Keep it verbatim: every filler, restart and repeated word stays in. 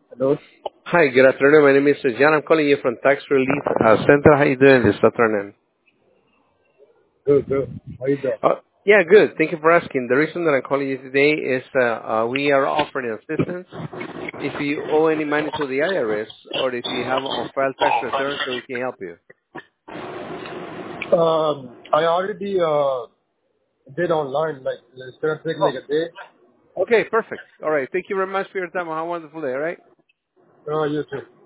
Hello. Hi, good afternoon. My name is Jan. I'm calling you from Tax Relief uh, Center. How you doing this afternoon? Good, good. How you doing? Uh, yeah, good. Thank you for asking. The reason that I'm calling you today is uh, uh, we are offering assistance if you owe any money to the I R S or if you have on-file tax returns so we can help you. Um, I already uh did online. Like it's gonna take like Oh, a day. okay, perfect. All right. Thank you very much for your time. Have a wonderful day, all right? Oh, you too.